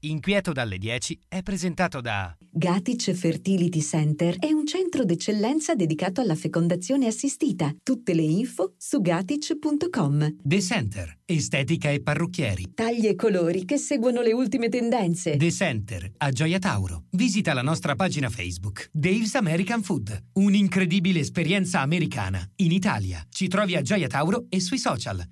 Inquieto dalle 10 è presentato da Gatic Fertility Center è un centro d'eccellenza dedicato alla fecondazione assistita. Tutte le info su gatic.com. The Center, estetica e parrucchieri. Tagli e colori che seguono le ultime tendenze. The Center, a Gioia Tauro. Visita la nostra pagina Facebook. Dave's American Food, un'incredibile esperienza americana in Italia. Ci trovi a Gioia Tauro e sui social.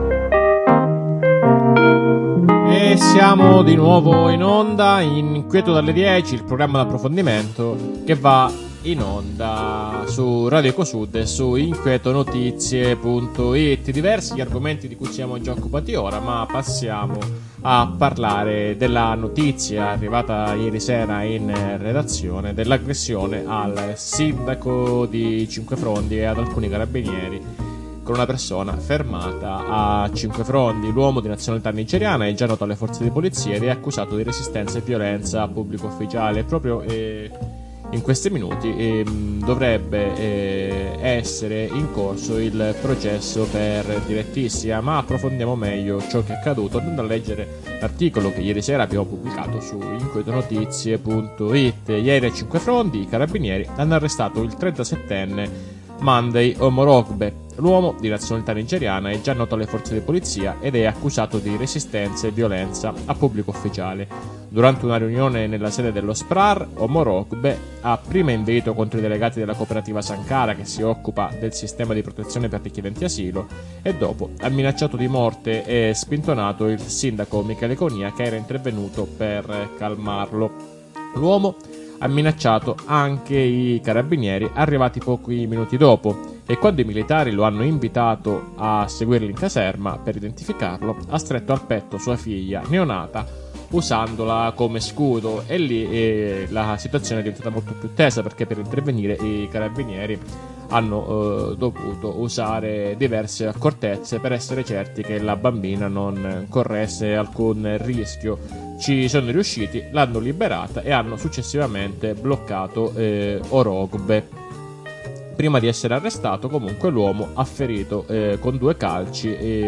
E siamo di nuovo in onda, Inquieto dalle 10, il programma d'approfondimento che va in onda su Radio Ecosud e su inquietonotizie.it. Diversi gli argomenti di cui siamo già occupati ora, ma passiamo a parlare della notizia arrivata ieri sera in redazione dell'aggressione al sindaco di Cinquefrondi e ad alcuni carabinieri, con una persona fermata a Cinquefrondi. L'uomo di nazionalità nigeriana è già noto alle forze di polizia ed è accusato di resistenza e violenza a pubblico ufficiale. Proprio in questi minuti dovrebbe essere in corso il processo per direttissima, ma approfondiamo meglio ciò che è accaduto andando a leggere l'articolo che ieri sera abbiamo pubblicato su inquietonotizie.it. Ieri a Cinquefrondi i carabinieri hanno arrestato il 37enne Monday Omorogbe. L'uomo di nazionalità nigeriana è già noto alle forze di polizia ed è accusato di resistenza e violenza a pubblico ufficiale. Durante una riunione nella sede dello SPRAR, Omorogbe ha prima inveito contro i delegati della cooperativa Sankara, che si occupa del sistema di protezione per richiedenti asilo, e dopo ha minacciato di morte e spintonato il sindaco Michele Conia, che era intervenuto per calmarlo. L'uomo ha minacciato anche i carabinieri arrivati pochi minuti dopo, e quando i militari lo hanno invitato a seguirli in caserma per identificarlo, ha stretto al petto sua figlia neonata usandola come scudo, e lì la situazione è diventata molto più tesa, perché per intervenire i carabinieri hanno dovuto usare diverse accortezze per essere certi che la bambina non corresse alcun rischio. Ci sono riusciti, l'hanno liberata e hanno successivamente bloccato Orogbe. Prima di essere arrestato, comunque, l'uomo ha ferito con 2 calci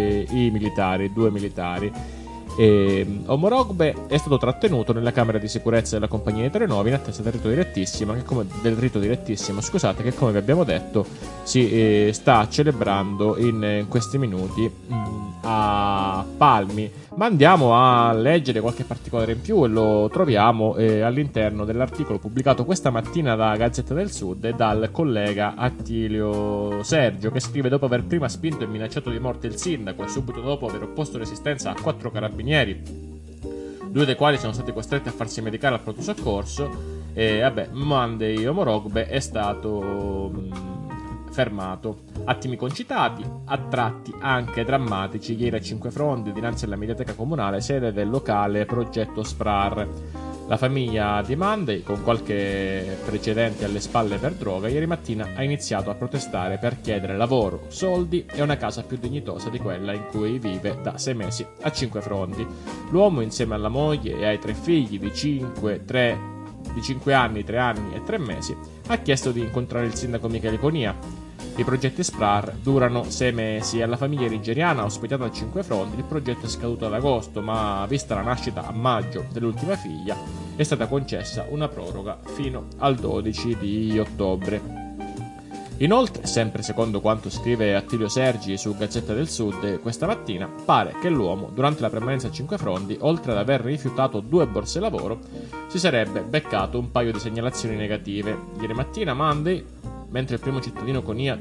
due militari. Omorogbe è stato trattenuto nella camera di sicurezza della compagnia di Trenove in attesa del rito direttissimo, che come vi abbiamo detto si sta celebrando in questi minuti a Palmi. Ma andiamo a leggere qualche particolare in più, e lo troviamo all'interno dell'articolo pubblicato questa mattina da Gazzetta del Sud e dal collega Attilio Sergio, che scrive: dopo aver prima spinto e minacciato di morte il sindaco e subito dopo aver opposto resistenza a 4 carabinieri, 2 dei quali sono stati costretti a farsi medicare al pronto soccorso, Monday Omorogbe è stato fermato. Attimi concitati, a tratti anche drammatici, ieri a Cinquefrondi dinanzi alla mediateca comunale, sede del locale progetto SPRAR. La famiglia di Monday, con qualche precedente alle spalle per droga, ieri mattina ha iniziato a protestare per chiedere lavoro, soldi e una casa più dignitosa di quella in cui vive da 6 mesi a Cinquefrondi. L'uomo, insieme alla moglie e ai 3 figli di 5 anni, 3 anni e 3 mesi, ha chiesto di incontrare il sindaco Michele Conia. I progetti SPRAR durano 6 mesi e alla famiglia nigeriana ospitata a Cinquefrondi il progetto è scaduto ad agosto, ma vista la nascita a maggio dell'ultima figlia è stata concessa una proroga fino al 12 di ottobre. Inoltre, sempre secondo quanto scrive Attilio Sergi su Gazzetta del Sud questa mattina, pare che l'uomo, durante la permanenza a Cinquefrondi, oltre ad aver rifiutato 2 borse lavoro, si sarebbe beccato un paio di segnalazioni negative. Ieri mattina Monday, mentre il primo cittadino Conia,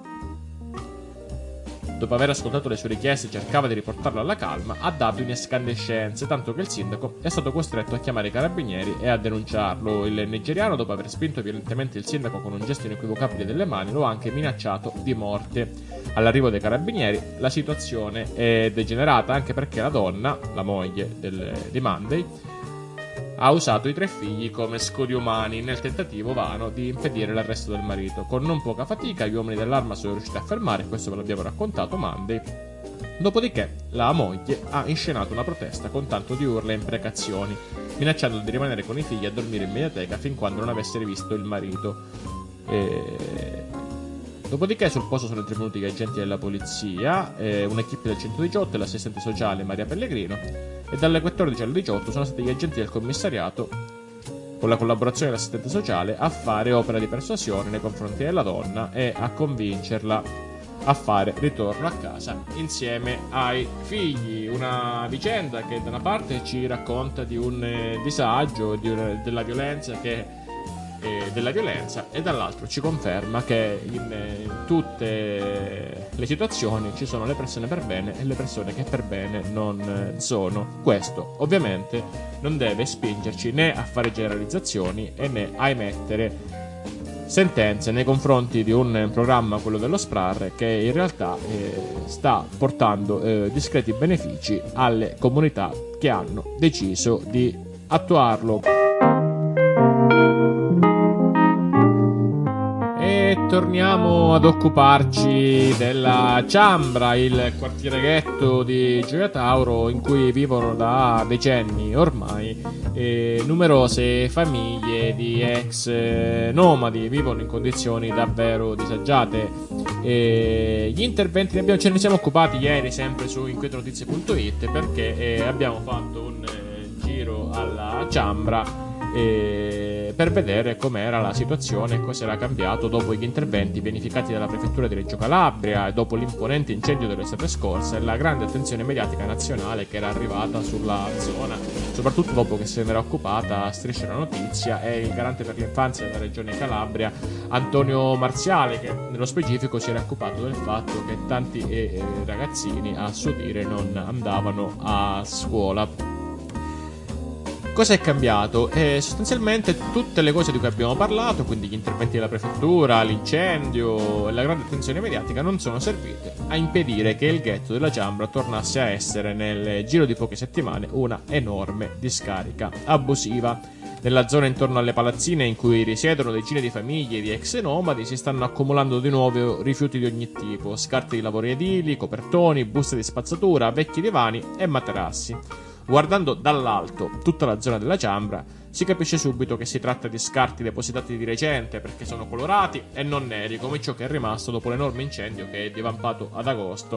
dopo aver ascoltato le sue richieste, cercava di riportarlo alla calma, ha dato in escandescenze, tanto che il sindaco è stato costretto a chiamare i carabinieri e a denunciarlo. Il nigeriano, dopo aver spinto violentemente il sindaco con un gesto inequivocabile delle mani, lo ha anche minacciato di morte. All'arrivo dei carabinieri la situazione è degenerata, anche perché la donna, la moglie di Monday, ha usato i 3 figli come scudi umani nel tentativo vano di impedire l'arresto del marito. Con non poca fatica gli uomini dell'arma sono riusciti a fermare, questo ve l'abbiamo raccontato Monday. Dopodiché la moglie ha inscenato una protesta con tanto di urla e imprecazioni, minacciando di rimanere con i figli a dormire in mediateca fin quando non avesse rivisto il marito. Dopodiché sul posto sono intervenuti gli agenti della polizia, un'equipe del 118 e l'assistente sociale Maria Pellegrino, e dalle 14 alle 18 sono stati gli agenti del commissariato, con la collaborazione dell'assistente sociale, a fare opera di persuasione nei confronti della donna e a convincerla a fare ritorno a casa insieme ai figli. Una vicenda che da una parte ci racconta di un disagio, della violenza e dall'altro ci conferma che in tutte le situazioni ci sono le persone per bene e le persone che per bene non sono. Questo ovviamente non deve spingerci né a fare generalizzazioni e né a emettere sentenze nei confronti di un programma, quello dello SPRAR, che in realtà sta portando discreti benefici alle comunità che hanno deciso di attuarlo. E torniamo ad occuparci della Ciambra, il quartiere ghetto di Gioia Tauro, in cui vivono da decenni ormai numerose famiglie di ex nomadi, vivono in condizioni davvero disagiate. Gli interventi ce ne siamo occupati ieri sempre su inquietnotizie.it, perché abbiamo fatto un giro alla Ciambra per vedere com'era la situazione e cosa era cambiato dopo gli interventi pianificati dalla prefettura di Reggio Calabria, dopo l'imponente incendio dell'estate scorsa e la grande attenzione mediatica nazionale che era arrivata sulla zona, soprattutto dopo che se ne era occupata Striscia la Notizia e il garante per l'infanzia della regione Calabria, Antonio Marziale, che nello specifico si era occupato del fatto che tanti ragazzini, a suo dire, non andavano a scuola. Cosa è cambiato? Sostanzialmente tutte le cose di cui abbiamo parlato, quindi gli interventi della prefettura, l'incendio e la grande attenzione mediatica, non sono servite a impedire che il ghetto della Ciambra tornasse a essere, nel giro di poche settimane, una enorme discarica abusiva. Nella zona intorno alle palazzine in cui risiedono decine di famiglie di ex nomadi si stanno accumulando di nuovo rifiuti di ogni tipo, scarti di lavori edili, copertoni, buste di spazzatura, vecchi divani e materassi. Guardando dall'alto tutta la zona della Ciambra si capisce subito che si tratta di scarti depositati di recente, perché sono colorati e non neri come ciò che è rimasto dopo l'enorme incendio che è divampato ad agosto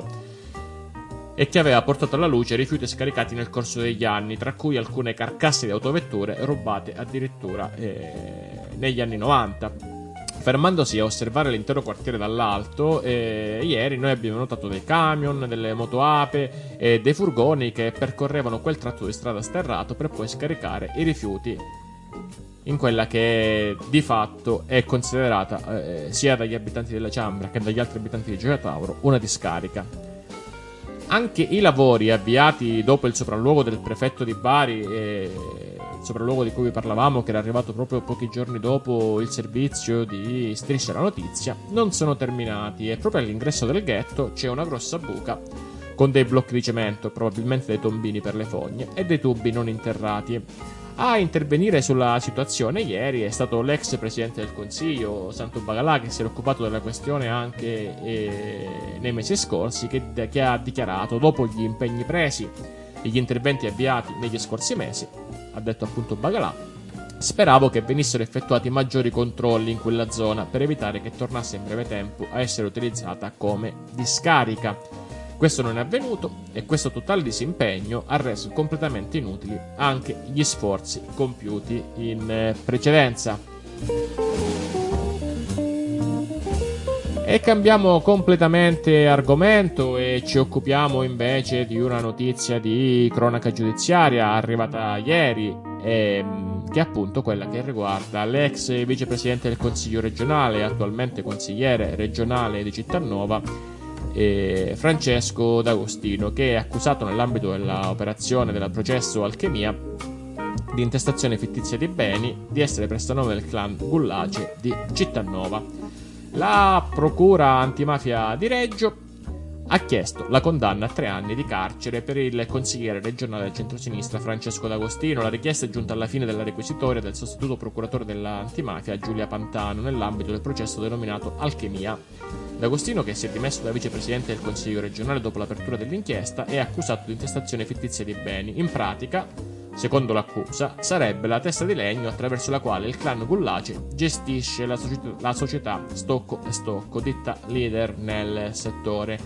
e che aveva portato alla luce rifiuti scaricati nel corso degli anni, tra cui alcune carcasse di autovetture rubate addirittura negli anni 90. Fermandosi a osservare l'intero quartiere dall'alto, ieri noi abbiamo notato dei camion, delle motoape e dei furgoni che percorrevano quel tratto di strada sterrato per poi scaricare i rifiuti in quella che di fatto è considerata sia dagli abitanti della Ciambra che dagli altri abitanti di Gioia Tauro una discarica. Anche i lavori avviati dopo il sopralluogo del prefetto di Bari, il sopralluogo di cui vi parlavamo, che era arrivato proprio pochi giorni dopo il servizio di Striscia la Notizia, non sono terminati e proprio all'ingresso del ghetto c'è una grossa buca con dei blocchi di cemento, probabilmente dei tombini per le fogne, e dei tubi non interrati. A intervenire sulla situazione ieri è stato l'ex presidente del Consiglio, Santo Bagalà, che si era occupato della questione anche nei mesi scorsi, che ha dichiarato: dopo gli impegni presi e gli interventi avviati negli scorsi mesi, ha detto appunto Bagalà, speravo che venissero effettuati maggiori controlli in quella zona per evitare che tornasse in breve tempo a essere utilizzata come discarica. Questo non è avvenuto e questo totale disimpegno ha reso completamente inutili anche gli sforzi compiuti in precedenza. E cambiamo completamente argomento e ci occupiamo invece di una notizia di cronaca giudiziaria arrivata ieri, che è appunto quella che riguarda l'ex vicepresidente del Consiglio regionale, attualmente consigliere regionale di Cittanova, Francesco D'Agostino, che è accusato nell'ambito dell'operazione del processo Alchemia di intestazione fittizia di beni, di essere prestanome del clan Gullace di Cittanova. La procura antimafia di Reggio ha chiesto la condanna a 3 anni di carcere per il consigliere regionale del centrosinistra Francesco D'Agostino. La richiesta è giunta alla fine della requisitoria del sostituto procuratore dell'antimafia Giulia Pantano nell'ambito del processo denominato Alchemia. D'Agostino, che si è dimesso da vicepresidente del Consiglio regionale dopo l'apertura dell'inchiesta, è accusato di intestazione fittizia di beni. In pratica, secondo l'accusa, sarebbe la testa di legno attraverso la quale il clan Gullace gestisce la società Stocco e Stocco, ditta leader nel settore.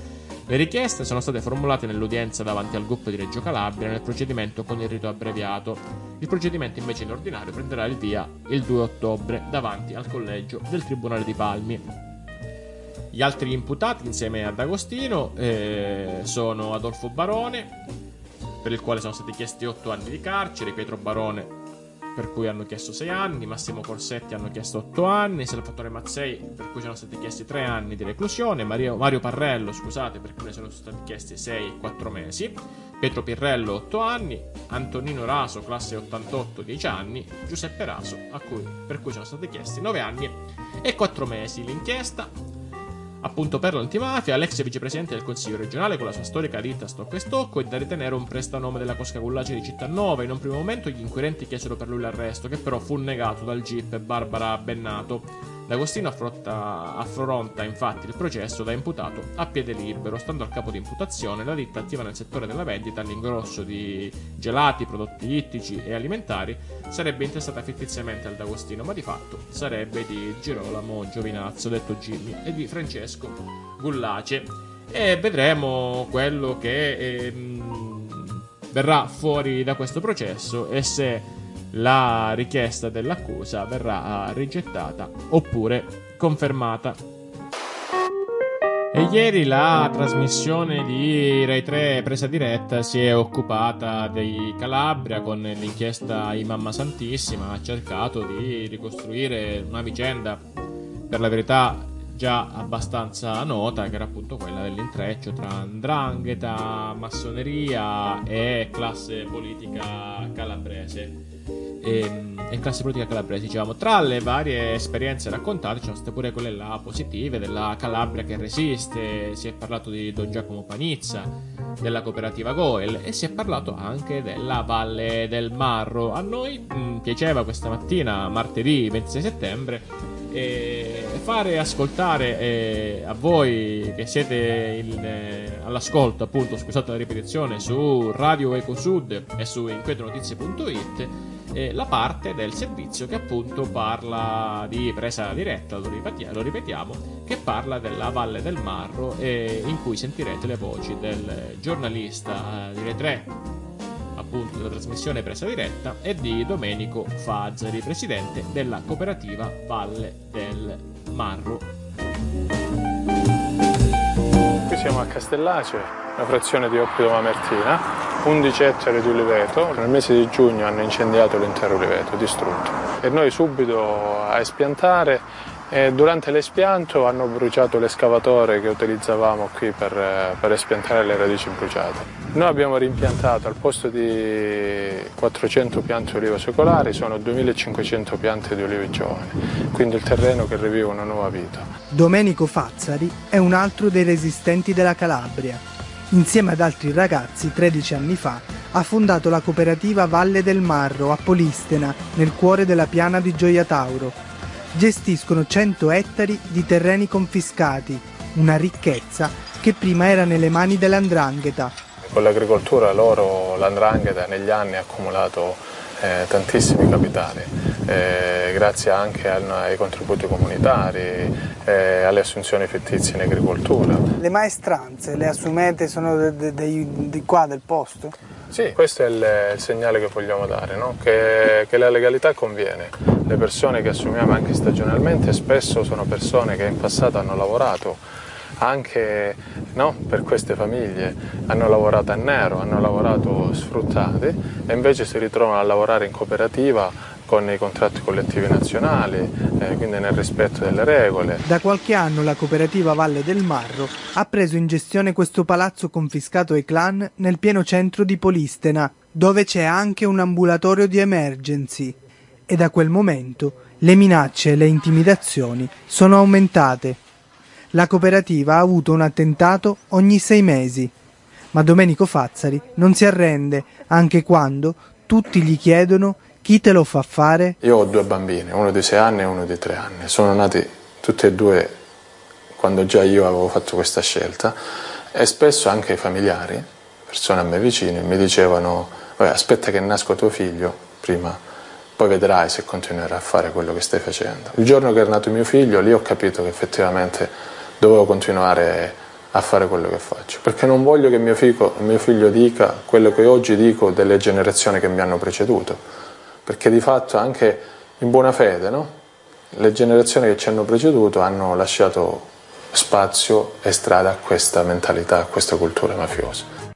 Le richieste sono state formulate nell'udienza davanti al GUP di Reggio Calabria nel procedimento con il rito abbreviato. Il procedimento invece in ordinario prenderà il via il 2 ottobre davanti al collegio del Tribunale di Palmi. Gli altri imputati insieme ad Agostino sono Adolfo Barone, per il quale sono stati chiesti 8 anni di carcere, Pietro Barone per cui hanno chiesto 6 anni, Massimo Corsetti hanno chiesto 8 anni, Salvatore Mazzei per cui sono stati chiesti 3 anni di reclusione, Mario Parrello, scusate, per cui ne sono stati chiesti 6 e 4 mesi, Pietro Pirrello 8 anni, Antonino Raso classe 88 10 anni, Giuseppe Raso per cui sono stati chiesti 9 anni e 4 mesi. L'inchiesta appunto per l'antimafia, l'ex vicepresidente del Consiglio regionale con la sua storica ditta Stocco e Stocco è da ritenere un prestanome della cosca Gullace di Cittanova. In un primo momento gli inquirenti chiesero per lui l'arresto, che però fu negato dal GIP Barbara Bennato. D'Agostino affronta infatti il processo da imputato a piede libero, stando al capo di imputazione la ditta attiva nel settore della vendita all'ingrosso di gelati, prodotti ittici e alimentari sarebbe intestata fittiziamente al D'Agostino, ma di fatto sarebbe di Girolamo Giovinazzo, detto Jimmy, e di Francesco Gullace. E vedremo quello che verrà fuori da questo processo e se la richiesta dell'accusa verrà rigettata oppure confermata. E ieri la trasmissione di Rai 3 Presa Diretta si è occupata di Calabria con l'inchiesta I Mamma Santissima, ha cercato di ricostruire una vicenda per la verità già abbastanza nota, che era appunto quella dell'intreccio tra 'ndrangheta, massoneria e classe politica calabrese. E classe politica calabrese, diciamo. Tra le varie esperienze raccontate ci sono state pure quelle là positive della Calabria che resiste, si è parlato di Don Giacomo Panizza, della cooperativa Goel e si è parlato anche della Valle del Marro. A noi piaceva questa mattina, martedì 26 settembre, fare ascoltare a voi che siete all'ascolto, appunto, scusate la ripetizione, su Radio Ecosud e su inquietonotizie.it la parte del servizio che appunto parla di Presa Diretta, lo ripetiamo, che parla della Valle del Marro e in cui sentirete le voci del giornalista di Rai 3, appunto della trasmissione Presa Diretta, e di Domenico Fazzari, presidente della cooperativa Valle del Marro. Qui siamo a Castellace, una frazione di Oppido Mamertina, 11 ettari di uliveto. Nel mese di giugno hanno incendiato l'intero uliveto, distrutto. E noi subito a espiantare, e durante l'espianto hanno bruciato l'escavatore che utilizzavamo qui per espiantare le radici bruciate. Noi abbiamo rimpiantato al posto di 400 piante di olivo secolari, sono 2500 piante di olivi giovani, quindi il terreno che rivive una nuova vita. Domenico Fazzari è un altro dei resistenti della Calabria. Insieme ad altri ragazzi, 13 anni fa, ha fondato la cooperativa Valle del Marro a Polistena, nel cuore della piana di Gioia Tauro. Gestiscono 100 ettari di terreni confiscati, una ricchezza che prima era nelle mani dell''ndrangheta. Con l'agricoltura l''ndrangheta negli anni ha accumulato tantissimi capitali, grazie anche ai contributi comunitari, alle assunzioni fittizie in agricoltura. Le maestranze le assumete sono di qua, del posto? Sì, questo è il segnale che vogliamo dare, no? Che la legalità conviene. Le persone che assumiamo anche stagionalmente spesso sono persone che in passato hanno lavorato anche per queste famiglie, hanno lavorato a nero, hanno lavorato sfruttati e invece si ritrovano a lavorare in cooperativa con i contratti collettivi nazionali, quindi nel rispetto delle regole. Da qualche anno la cooperativa Valle del Marro ha preso in gestione questo palazzo confiscato ai clan nel pieno centro di Polistena, dove c'è anche un ambulatorio di emergency. E da quel momento le minacce e le intimidazioni sono aumentate. La cooperativa ha avuto un attentato ogni 6 mesi, ma Domenico Fazzari non si arrende, anche quando tutti gli chiedono chi te lo fa fare. Io ho 2 bambini, uno di 6 anni e uno di 3 anni, sono nati tutti e 2 quando già io avevo fatto questa scelta e spesso anche i familiari, persone a me vicine, mi dicevano aspetta che nasca tuo figlio prima, poi vedrai se continuerai a fare quello che stai facendo. Il giorno che è nato mio figlio lì ho capito che effettivamente dovevo continuare a fare quello che faccio, perché non voglio che mio figlio dica quello che oggi dico delle generazioni che mi hanno preceduto, perché di fatto anche in buona fede, no? Le generazioni che ci hanno preceduto hanno lasciato spazio e strada a questa mentalità, a questa cultura mafiosa.